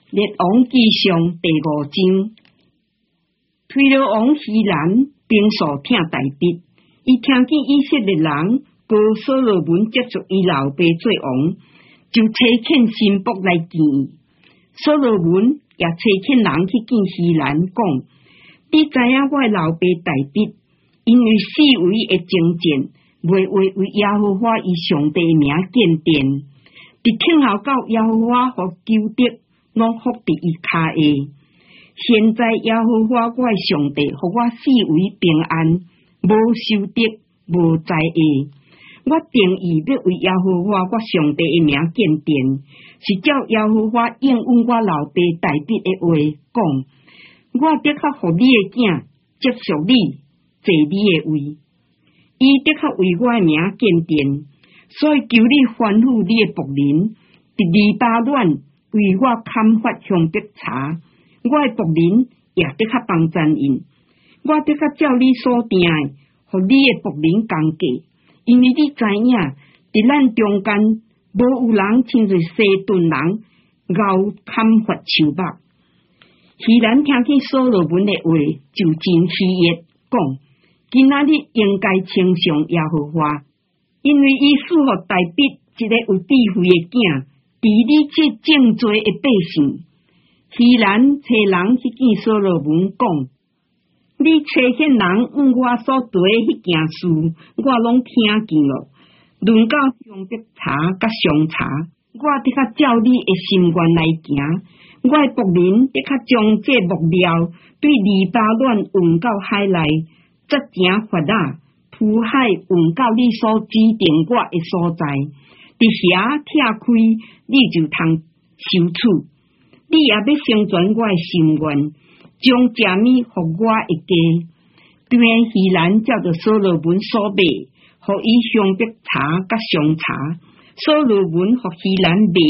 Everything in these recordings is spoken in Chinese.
列王纪上第5章，推罗王希兰兵数听大笔，伊听见以色列人高所罗门接续伊老爸做王，就差遣神仆来见伊。所罗门也差遣人去见希兰，讲：你知影我老爸大笔，因为四围的征战，袂为耶和华以上帝名建殿。伫听候到耶和华和求得，拢伏伫伊骹下。现在耶和华我的上帝，互我四围平安，无受敌，无灾厄。我定义要为耶和华我上帝的名建殿，是照耶和华应允我老爸大笔的话讲。我得较互你的囝接续你，坐你的位。伊得较为我的名建殿。所以求你吩咐你的仆人，伫黎巴嫩为我砍伐香柏茶，我的仆人也得较帮赞因。我得较照你所定的，互你的仆人工价，因为你知影，伫咱中间无有人亲像西顿人熬砍伐树木。希兰听见所罗门的话，就真喜悦，讲：今仔日应该称颂耶和华。因为伊赐予大笔一个有智慧的囝，治理这正罪的百姓。希兰找人去见所罗门，讲：你差遣人问我所做的迄件事，我拢听见了。论到香柏茶甲香茶，我得较照你的心愿来行。我的仆人得较将这木料对黎巴嫩运到海内，则正发达。苦海运到你所指定我的所在，伫遐拆开，你就通收取。你也要成全我的心愿，将食物互我一家。对希兰照着所罗门所买，互伊香柏茶甲香茶。所罗门互希兰买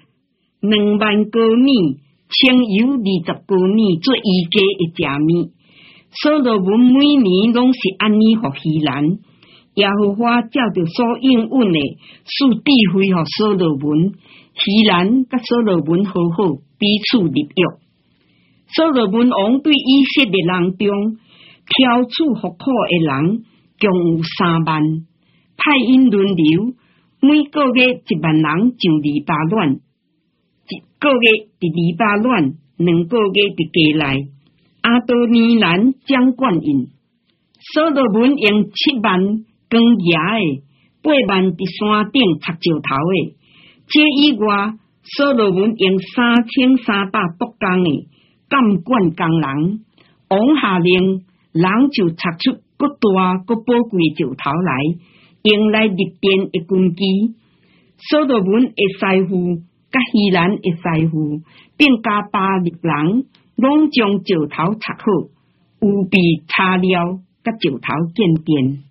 2万高米，称油20高米做伊家的食物。所罗门每年拢是安尼互希兰，耶和华照着所应允的，赐智慧互所罗门。希兰甲所罗门好好，彼此立约。所罗门王对以色列人中挑处服苦的人，共有3万，派因轮流，每个月1万人上黎巴嫩，一个月伫黎巴嫩，2个月伫家内。阿多尼兰掌管因，所罗门用7万光牙的，8万伫山顶插石头的。这以外，所罗门用3300督工的监管工人。王下令，人就插出搁大搁宝贵的石头来，用来立殿的根基。所罗门的师傅甲希兰的师傅，并加巴力人。拢将石头插好，有备插料，甲石头建殿。